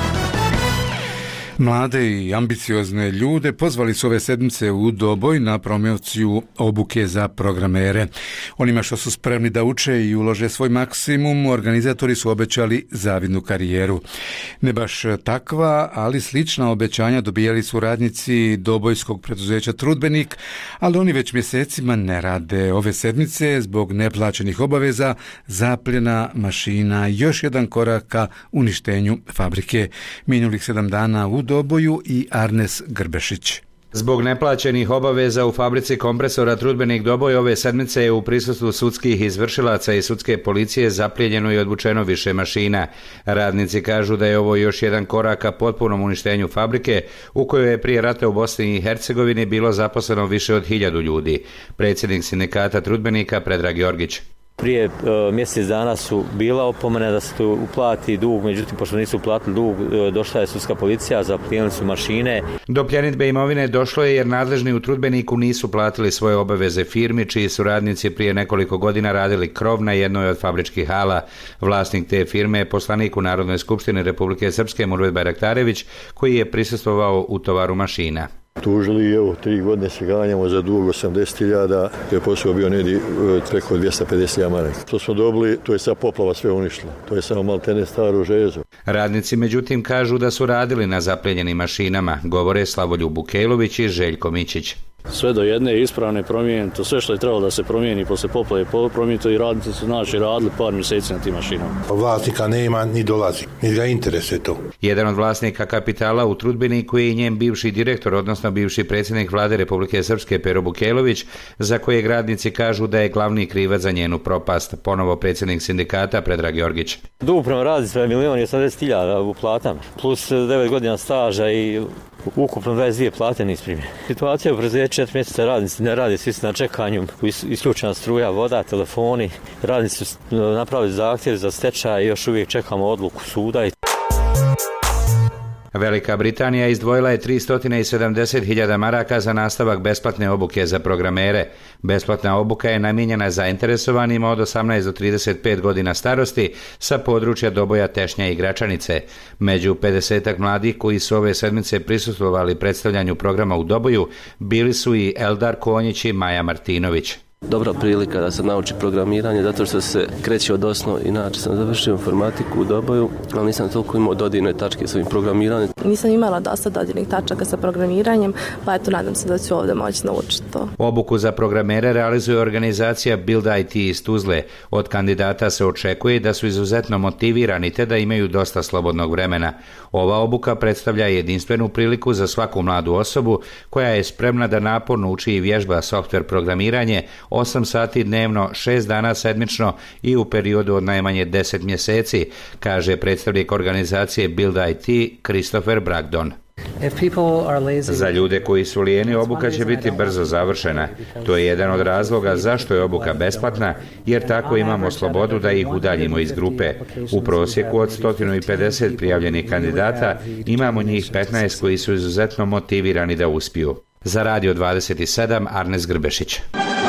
Mlade i ambiciozne ljude pozvali su ove sedmice u Doboj na promociju obuke za programere. Onima što su spremni da uče i ulože svoj maksimum, organizatori su obećali zavidnu karijeru. Ne baš takva, ali slična obećanja dobijali su radnici dobojskog preduzeća Trudbenik, ali oni već mjesecima ne rade. Ove sedmice zbog neplaćenih obaveza, zapljena mašina, još jedan korak ka uništenju fabrike. Minulih 7 dana u Doboju i Arnes Grbešić. Zbog neplaćenih obaveza u fabrici kompresora Trudbenik Doboj ove sedmice je u prisustvu sudskih izvršilaca i sudske policije zaplijenjeno i odvučeno više mašina. Radnici kažu da je ovo još jedan korak ka potpunom uništenju fabrike u kojoj je prije rata u Bosni i Hercegovini bilo zaposleno više od 1000 ljudi. Predsjednik sindikata Trudbenika Predrag Jorgić. Prije mjesec dana su bila opomene da se tu uplati dug, međutim pošto nisu uplatili dug, došla je sudska policija, zaplijenili su mašine. Do pljenidbe imovine došlo je jer nadležni u Trudbeniku nisu platili svoje obaveze firmi čiji su radnici prije nekoliko godina radili krov na jednoj od fabričkih hala. Vlasnik te firme je poslanik u Narodnoj skupštini Republike Srpske Murvet Bajraktarević, koji je prisustvovao u tovaru mašina. Tužili, evo, 3 godine se ganjamo za dug 80.000, je posao bio negdje preko 250.000 maraka. Što smo dobili, to je sad poplava sve uništila. To je samo maltene staro željezo. Radnici međutim kažu da su radili na zapljenjenim mašinama, govore Slavoljub Bukejlović i Željko Mićić. Sve do jedne ispravne promijene, to sve što je trebalo da se promijeni posle poplave promijenito i radnici su radili par mjeseci na tim mašinama. Vlasnika nema ni dolazi, ni ga interesuje to. Jedan od vlasnika kapitala u Trudbeniku je i njen bivši direktor, odnosno bivši predsjednik vlade Republike Srpske Pero Bukejlović, za kojeg radnici kažu da je glavni krivac za njenu propast. Ponovo predsjednik sindikata Predrag Jorgić. Dug prema radnicima je 1.080.000 u platama, plus 9 godina staža i ukupno 22 plate nisu primljene. Situacija u preduzeću 4 mjeseca radnici ne rade, svi su na čekanju, isključena struja, voda, telefoni. Radnici su napravili zahtjev za stečaj i još uvijek čekamo odluku suda. Velika Britanija izdvojila je 370.000 maraka za nastavak besplatne obuke za programere. Besplatna obuka je namijenjena zainteresovanima od 18 do 35 godina starosti sa područja Doboja, Tešnja i Gračanice. Među 50-ak mladih koji su ove sedmice prisustvovali predstavljanju programa u Doboju bili su i Eldar Konjić i Maja Martinović. Dobra prilika da se nauči programiranje, zato što se kreće od osnova. Inače sam završio informatiku u Doboju, ali nisam toliko imao dodirne tačke s ovim programiranjem. Nisam imala dosta dodirnih tačaka sa programiranjem, pa eto nadam se da ću ovdje moći naučiti to. Obuku za programere realizuje organizacija Build IT iz Tuzle. Od kandidata se očekuje da su izuzetno motivirani te da imaju dosta slobodnog vremena. Ova obuka predstavlja jedinstvenu priliku za svaku mladu osobu koja je spremna da naporno uči i vježba software programiranje 8 sati dnevno, 6 dana sedmično i u periodu od najmanje 10 mjeseci, kaže predstavnik organizacije Build IT Christopher Bragdon. Za ljude koji su lijeni, obuka će biti brzo završena. To je jedan od razloga zašto je obuka besplatna, jer tako imamo slobodu da ih udaljimo iz grupe. U prosjeku od 150 prijavljenih kandidata imamo njih 15 koji su izuzetno motivirani da uspiju. Za Radio 27, Arnes Grbešić.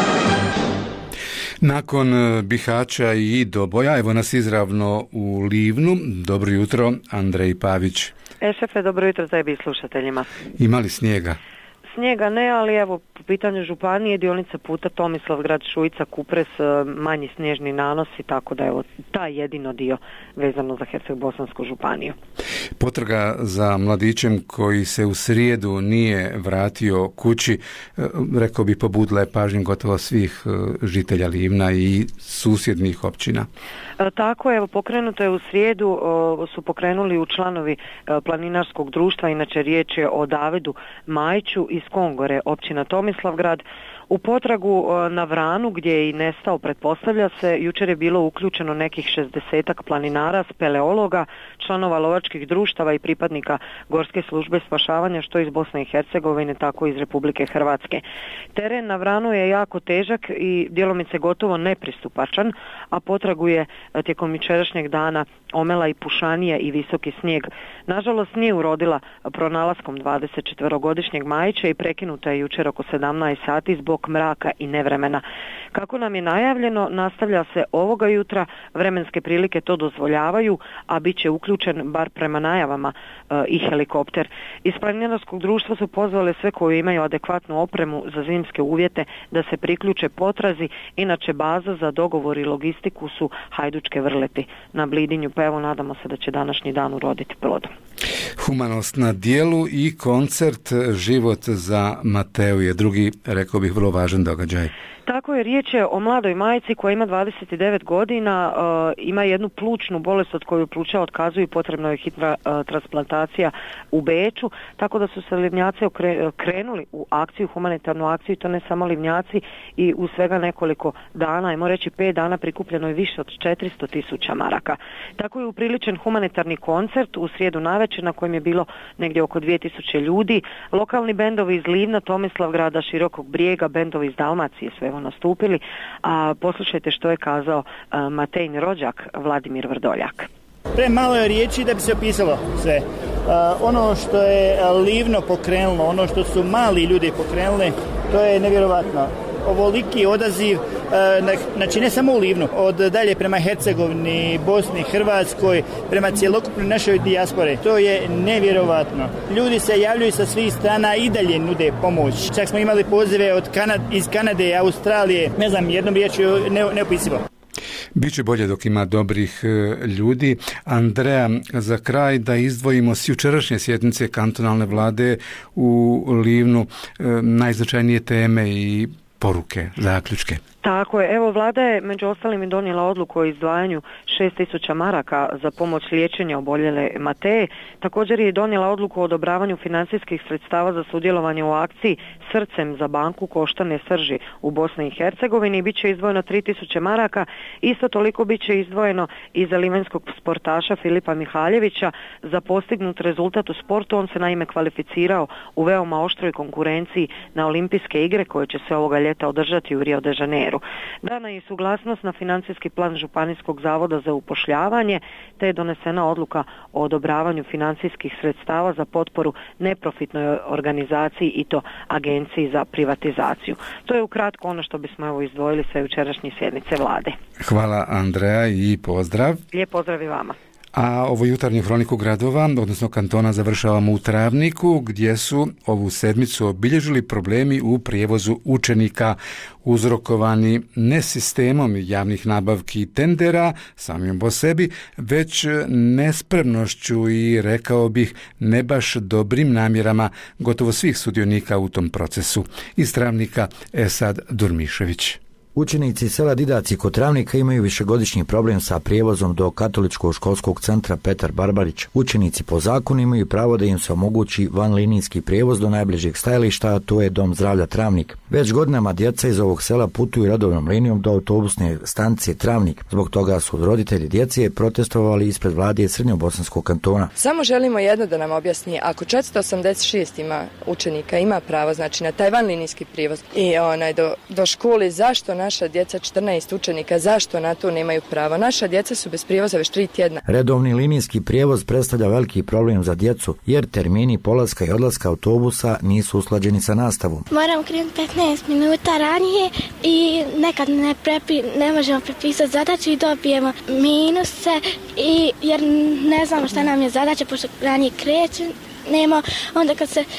Nakon Bihaća i Doboja, evo nas izravno u Livnu. Dobro jutro, Andrej Pavić. Šefe, dobro jutro tebi i slušateljima. Ima li snijega? Snijega ne, ali evo, po pitanju županije, dionica puta Tomislavgrad, Šujica, Kupres, manji snježni nanosi, tako da evo, taj jedino dio vezano za Herceg-Bosansku županiju. Potraga za mladićem koji se u srijedu nije vratio kući, rekao bi pobudila je pažnju gotovo svih žitelja Livna i susjednih općina. Tako, evo, pokrenuto je u srijedu, su pokrenuli u članovi planinarskog društva, inače riječ je o Davidu Majiću iz Kongore, općina Tomislavgrad. U potragu na Vranu, gdje je i nestao, pretpostavlja se, jučer je bilo uključeno nekih 60-ak planinara, speleologa, članova lovačkih društava i pripadnika Gorske službe spašavanja, što iz Bosne i Hercegovine, tako i iz Republike Hrvatske. Teren na Vranu je jako težak i djelomice gotovo nepristupačan, a potragu je tijekom jučerašnjeg dana omela i pušanija i visoki snijeg. Nažalost, nije urodila pronalaskom 24-godišnjeg Majića i prekinuta je jučer oko 17 sati zbog mraka i nevremena. Kako nam je najavljeno, nastavlja se ovoga jutra, vremenske prilike to dozvoljavaju, a bit će uključen, bar prema najavama, i helikopter. Iz planinarskog društva su pozvali sve koji imaju adekvatnu opremu za zimske uvjete da se priključe potrazi, inače baza za dogovor i logistiku su Hajdučke Vrleti na Blidinju, pa evo nadamo se da će današnji dan uroditi plodom. Humanost na dijelu i koncert Život za Mateu je drugi, rekao bih, vrlo važan događaj. Tako je, riječ je o mladoj majci koja ima 29 godina, ima jednu plućnu bolest od koju pluća otkazuju i potrebna je hitna transplantacija u Beču, tako da su se Livnjaci krenuli u akciju, humanitarnu akciju, to ne samo Livnjaci, i u svega nekoliko dana, ajmo reći 5 dana, prikupljeno je više od 400.000 maraka. Tako je upriličen humanitarni koncert u srijedu navečer na kojem je bilo negdje oko 2000 ljudi. Lokalni bendovi iz Livna, Tomislavgrada, Širokog Brijega, bendovi iz Dalmacije su evo nastupili, a poslušajte što je kazao Matejin rođak Vladimir Vrdoljak. Premalo je riječi da bi se opisalo sve. Ono što je Livno pokrenulo, ono što su mali ljudi pokrenuli, to je nevjerovatno. Ovoliki odaziv, znači ne samo u Livnu, od dalje prema Hercegovini, Bosni, Hrvatskoj, prema cjelokupnoj našoj dijaspore. To je nevjerovatno. Ljudi se javljaju sa svih strana i dalje nude pomoć. Čak smo imali pozive iz Kanade, Australije, ne znam, jednom riječju neopisivo. Biće bolje dok ima dobrih ljudi. Andreja, za kraj da izdvojimo s jučerašnje sjednice kantonalne vlade u Livnu najznačajnije teme i poruke, zaključke. Tako je, evo vlada je među ostalim i donijela odluku o izdvajanju 6.000 maraka za pomoć liječenja oboljele Mateje. Također je donijela odluku o odobravanju financijskih sredstava za sudjelovanje u akciji Srcem za banku koštane srži u Bosni i Hercegovini. Biće izdvojeno 3.000 maraka, isto toliko biće izdvojeno i za livanjskog sportaša Filipa Mihaljevića za postignut rezultat u sportu. On se naime kvalificirao u veoma oštroj konkurenciji na olimpijske igre koje će se ovoga ljeta održati u Rio de Janeiro. Centru. Dana je suglasnost na financijski plan Županijskog zavoda za upošljavanje, te je donesena odluka o odobravanju financijskih sredstava za potporu neprofitnoj organizaciji i to Agenciji za privatizaciju. To je ukratko ono što bismo izdvojili sa jučerašnje sjednice vlade. Hvala Andreja i pozdrav. Lijep pozdrav i vama. A ovo jutarnju hroniku gradova, odnosno kantona, završavamo u Travniku, gdje su ovu sedmicu obilježili problemi u prijevozu učenika uzrokovani ne sistemom javnih nabavki i tendera samim po sebi, već nespremnošću i, rekao bih, ne baš dobrim namjerama gotovo svih sudionika u tom procesu. Iz Travnika Esad Durmišević. Učenici sela Didaci kod Travnika imaju višegodišnji problem sa prijevozom do Katoličkog školskog centra Petar Barbarić. Učenici po zakonu imaju pravo da im se omogući vanlinijski prijevoz do najbližeg stajališta, a to je Dom zdravlja Travnik. Već godinama djeca iz ovog sela putuju redovnom linijom do autobusne stanice Travnik. Zbog toga su roditelji djece protestovali ispred vlade Srednjobosanskog kantona. Samo želimo jedno da nam objasni, ako 486 ima učenika ima pravo, znači na taj vanlinijski prijevoz i do škole, zašto naša djeca, 14 učenika, zašto na to nemaju pravo? Naša djeca su bez prijevoza već 3 tjedna. Redovni linijski prijevoz predstavlja veliki problem za djecu, jer termini polaska i odlaska autobusa nisu usklađeni sa nastavom. Moram krenuti 15 minuta ranije i nekad ne možemo prepisati zadaću i dobijemo minuse, jer ne znamo šta nam je zadaća, pošto ranije krećemo, onda kad se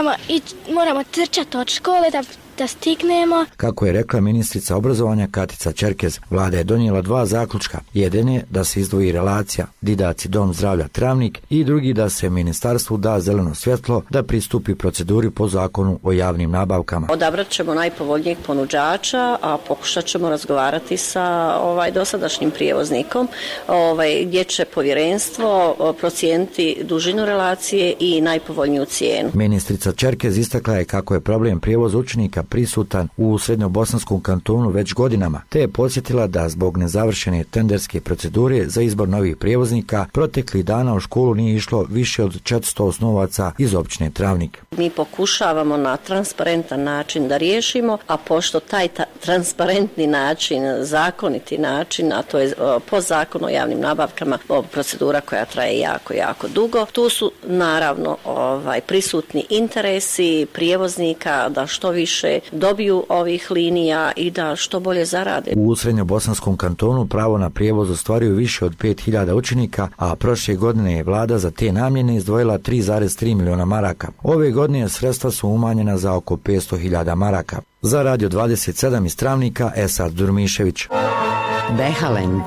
moramo trčati od škole da stignemo. Kako je rekla ministrica obrazovanja Katica Čerkez, vlada je donijela 2 zaključka. Jedan je da se izdvoji relacija Didaci Dom zdravlja Travnik i drugi da se ministarstvu da zeleno svjetlo da pristupi proceduri po zakonu o javnim nabavkama. Odabrat ćemo najpovoljnijeg ponuđača, a pokušat ćemo razgovarati sa dosadašnjim prijevoznikom gdje će povjerenstvo procijeniti dužinu relacije i najpovoljniju cijenu. Ministrica Čerkez istakla je kako je problem prijevoza učenika prisutan u Srednjobosanskom kantonu već godinama, te je podsjetila da zbog nezavršene tenderske procedure za izbor novih prijevoznika proteklih dana u školu nije išlo više od 400 osnovaca iz općine Travnik. Mi pokušavamo na transparentan način da riješimo, a pošto taj transparentni način, zakoniti način, a to je po zakonu o javnim nabavkama, procedura koja traje jako dugo, tu su naravno prisutni interesi prijevoznika da što više dobiju ovih linija i da što bolje zarade. U Srednjobosanskom kantonu pravo na prijevoz ostvaruju više od 5000 učenika, a prošle godine je vlada za te namjene izdvojila 3,3 miliona maraka. Ove godine sredstva su umanjena za oko 500.000 maraka. Za Radio 27 iz Travnika, Esad Durmišević. Behalend.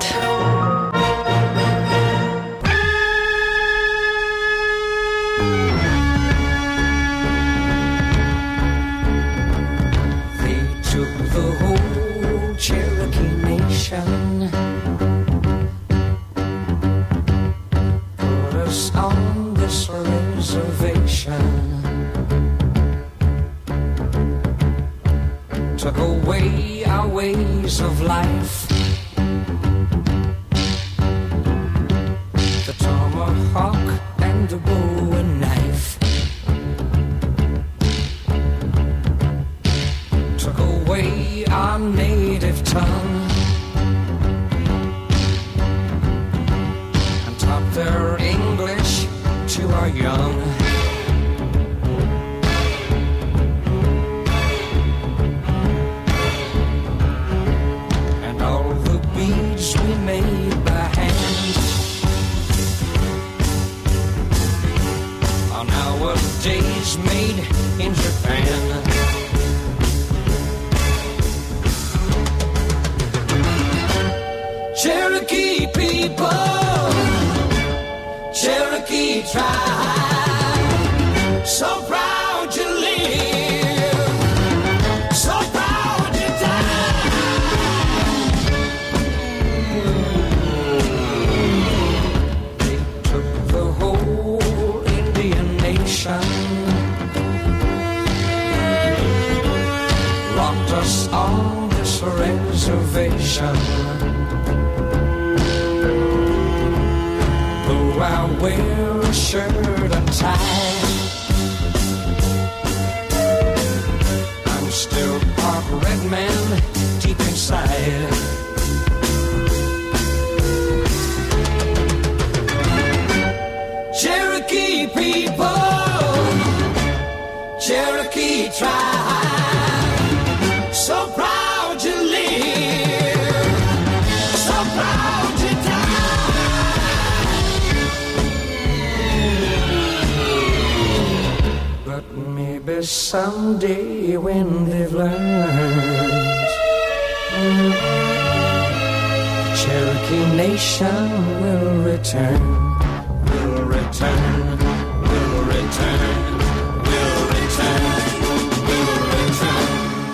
Put us on this reservation, took away our ways of life. The tomahawk and the bowie knife took away our native tongue. Their English to our young. And all the beads we made by hand are nowadays made in Japan. Cherokee people, Cherokee tribe, so proud to live, so proud to die. They took the whole Indian nation, locked us on this reservation. I wear a shirt and tie, I'm still part red man deep inside. maybe someday when they've learned, Cherokee Nation will return, will return, will return, will return, will return.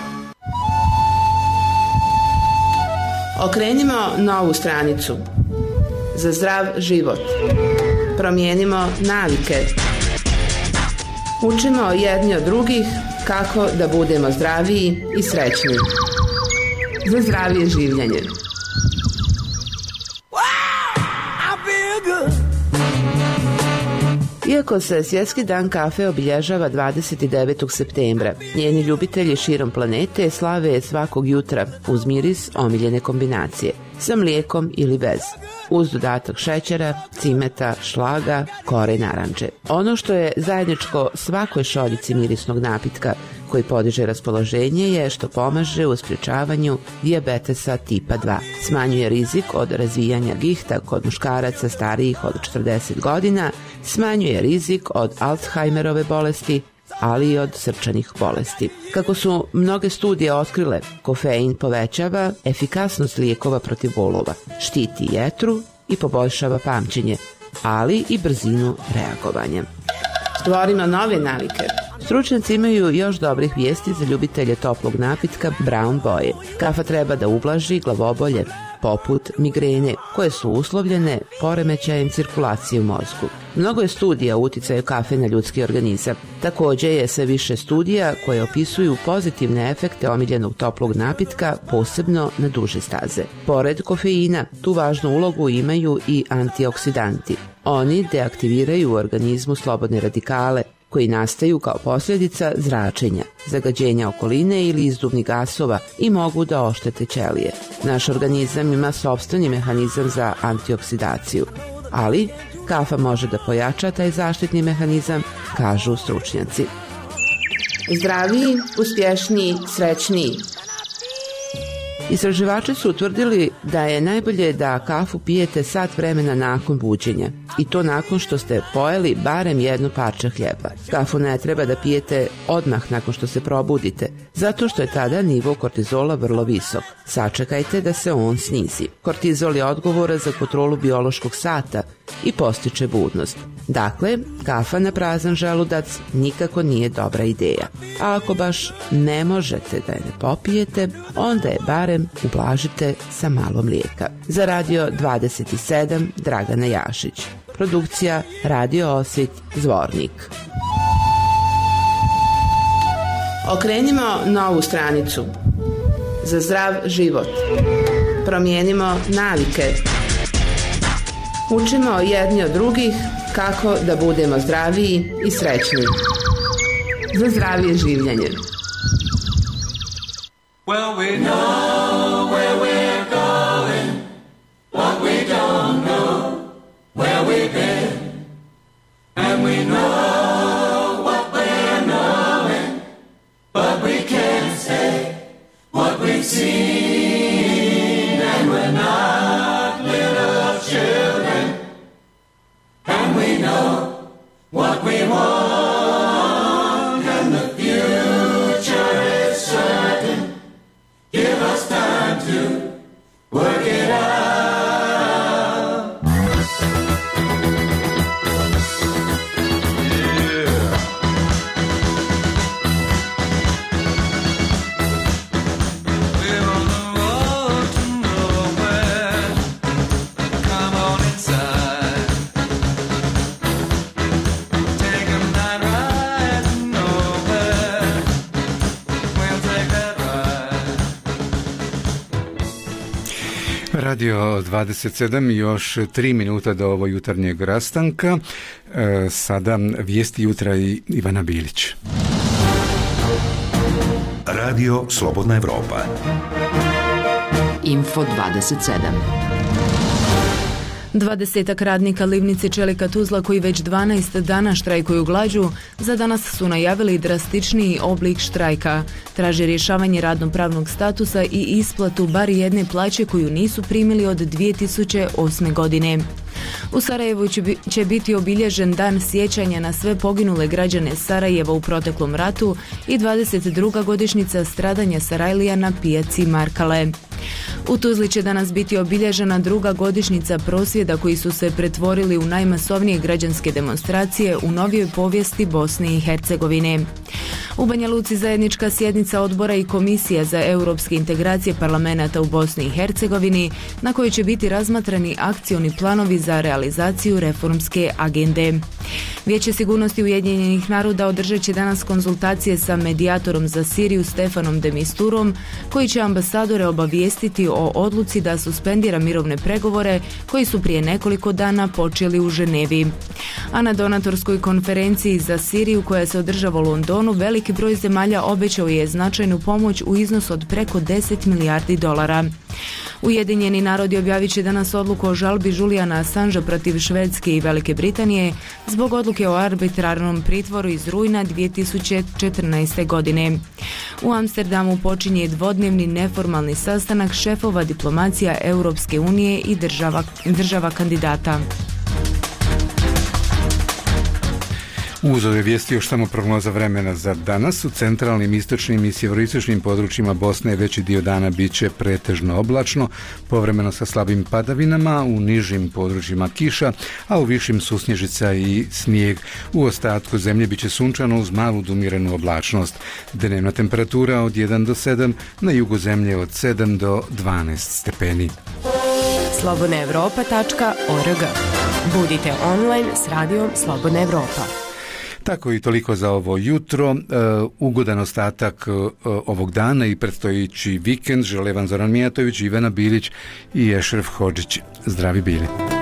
Okrenimo novu stranicu. Za zdrav život. Promijenimo navike. Učimo jedni od drugih kako da budemo zdraviji i srećniji. Za zdravije življenje. Iako se Svjetski dan kafe obilježava 29. septembra, njeni ljubitelji širom planete slave svakog jutra uz miris omiljene kombinacije, sa mlijekom ili bez, uz dodatak šećera, cimeta, šlaga, kore i naranče. Ono što je zajedničko svakoj šoljici mirisnog napitka koji podiže raspoloženje je što pomaže u sprječavanju dijabetesa tipa 2. Smanjuje rizik od razvijanja gihta kod muškaraca starijih od 40 godina, smanjuje rizik od Alzheimerove bolesti, ali i od srčanih bolesti. Kako su mnoge studije otkrile, kofein povećava efikasnost lijekova protiv bolova, štiti jetru i poboljšava pamćenje, ali i brzinu reagovanja. Stvorimo nove navike. Stručnjaci imaju još dobrih vijesti za ljubitelje toplog napitka brown boje. Kafa treba da ublaži glavobolje, poput migrene, koje su uslovljene poremećajem cirkulacije u mozgu. Mnogo je studija o uticaju kafe na ljudski organizam. Također je sve više studija koje opisuju pozitivne efekte omiljenog toplog napitka, posebno na duže staze. Pored kofeina, tu važnu ulogu imaju i antioksidanti. Oni deaktiviraju u organizmu slobodne radikale, koji nastaju kao posljedica zračenja, zagađenja okoline ili izduvnih gasova i mogu da oštete ćelije. Naš organizam ima sopstveni mehanizam za antioksidaciju, ali kafa može da pojača taj zaštitni mehanizam, kažu stručnjaci. Zdraviji, uspješniji, srećniji. Istraživači su utvrdili da je najbolje da kafu pijete sat vremena nakon buđenja, i to nakon što ste pojeli barem jedno parče hljeba. Kafu ne treba da pijete odmah nakon što se probudite, zato što je tada nivo kortizola vrlo visok. Sačekajte da se on snizi. Kortizol je odgovoran za kontrolu biološkog sata i postiče budnost. Dakle, kafa na prazan želudac nikako nije dobra ideja. A ako baš ne možete da je ne popijete, onda je barem ublažite sa malo mlijeka. Za Radio 27 Dragana Jašić. Produkcija Radio Osvit Zvornik. Okrenimo novu stranicu. Za zdrav život. Promijenimo navike. Učimo jedni od drugih kako da budemo zdraviji i srećniji. Za zdravije življenje. Well, we know where we're going, but we don't know where we've been. And we know what we're knowing, but we can't say what we've seen. And we're not little children, and we know what we want, and the future is certain. Give us time to work it out. We're on the road to nowhere. Come on inside. Take a night ride to nowhere. We'll take that ride. Radio 27, još 3 minuta do ovog jutarnjeg rastanka. Sada vijesti jutra i Ivana Bilić. Radio Slobodna Evropa. Info 27. 20 radnika livnice Čelika Tuzla koji već 12 dana štrajkuju glađu, za danas su najavili drastičniji oblik štrajka. Traže rješavanje radno-pravnog statusa i isplatu bar jedne plaće koju nisu primili od 2008. godine. U Sarajevu će biti obilježen dan sjećanja na sve poginule građane Sarajeva u proteklom ratu i 22. godišnjica stradanja Sarajlija na pijaci Markale. U Tuzli će danas biti obilježena druga godišnjica prosvjeda koji su se pretvorili u najmasovnije građanske demonstracije u novijoj povijesti Bosne i Hercegovine. U Banja Luci zajednička sjednica odbora i komisija za europske integracije parlamenata u Bosni i Hercegovini, na kojoj će biti razmatrani akcioni planovi za realizaciju reformske agende. Vijeće sigurnosti Ujedinjenih naroda održat će danas konzultacije sa medijatorom za Siriju Stefanom de Misturom, koji će ambasadore obavijestiti o odluci da suspendira mirovne pregovore koji su prije nekoliko dana počeli u Ženevi. A na donatorskoj konferenciji za Siriju koja se održava u Londonu, veliki broj zemalja obećao je značajnu pomoć u iznosu od preko 10 milijardi dolara. Ujedinjeni narodi objavit će danas odluku o žalbi Juliana Assangea protiv Švedske i Velike Britanije zbog odluke o arbitrarnom pritvoru iz rujna 2014. godine. U Amsterdamu počinje dvodnevni neformalni sastanak šefova diplomacija Europske unije i država kandidata. Uz ove vijesti još samo prognoza vremena za danas. U centralnim, istočnim i sjeveroistočnim područjima Bosne veći dio dana bit će pretežno oblačno, povremeno sa slabim padavinama, u nižim područjima kiša, a u višim susnježica i snijeg. U ostatku zemlje bit će sunčano uz malu do umjerenu oblačnost. Dnevna temperatura od 1 do 7, na jugu zemlje od 7 do 12 stepeni. slobodnaevropa.org. Budite online s radijom Slobodna Evropa. Tako i toliko za ovo jutro. Ugodan ostatak ovog dana i predstojići vikend žele vam Zoran Mijatović, Ivana Bilić i Ešref Hodžić. Zdravi bili.